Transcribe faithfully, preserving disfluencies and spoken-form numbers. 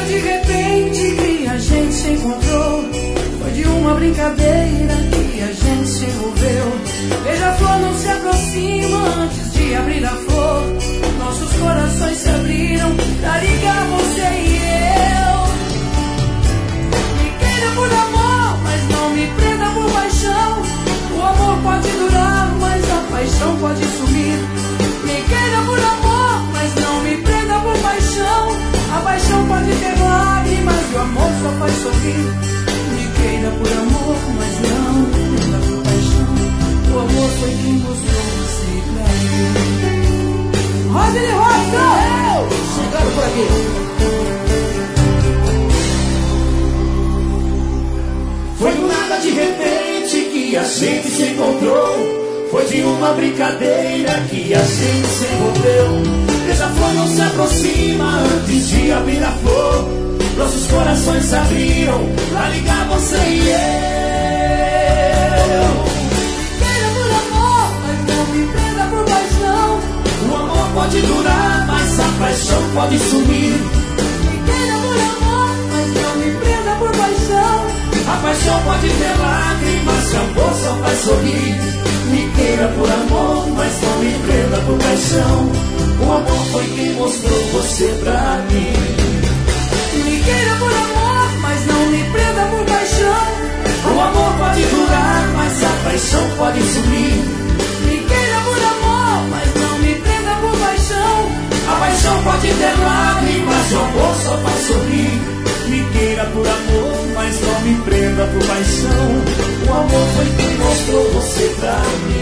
de repente que a gente se encontrou. Foi de uma brincadeira que a gente se envolveu. Beija-flor não se aproxima antes de abrir a flor. Nossos corações se abriram pra ligar você e eu. Me queira por amor, mas não me prenda por paixão. O amor pode durar, mas a paixão pode sumir. Me queira por amor, mas não me prenda por paixão. A paixão pode ter lágrimas e o amor só faz sorrir. Me queira por amor, mas não me prenda por paixão. O amor foi quem mostrou você pra mim. Rodney Robson! Chegando por aqui. Foi do nada de repente que a gente se encontrou. Foi de uma brincadeira que a gente se envolveu. Beija-flor não se aproxima antes de abrir a flor. Nossos corações se abriram pra ligar você e eu. Me queira por amor, mas não me prenda por paixão. O amor pode durar, mas a paixão pode sumir. Me queira por amor, mas não me prenda por paixão. A paixão pode ter lágrimas, o amor só faz sorrir. Me queira por amor, mas não me prenda por paixão. O amor foi quem mostrou você pra mim. Me queira por amor, mas não me prenda por paixão. O amor pode durar, mas a paixão pode sumir. Me queira por amor, mas não me prenda por paixão. A paixão pode ter lágrimas, o amor só faz sorrir. Me queira por amor, mas não me prenda por paixão. O amor foi quem mostrou você pra mim.